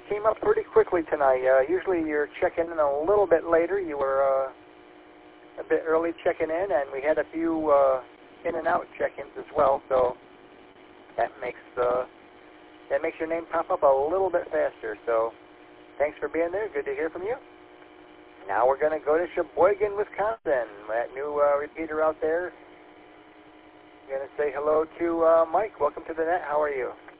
you came up pretty quickly tonight. Usually you're checking in a little bit later. You were a bit early checking in, and we had a few in and out check-ins as well. So that makes your name pop up a little bit faster. So thanks for being there. Good to hear from you. Now we're going to go to Sheboygan, Wisconsin. That new repeater out there. I'm going to say hello to Mike. Welcome to the net. How are you?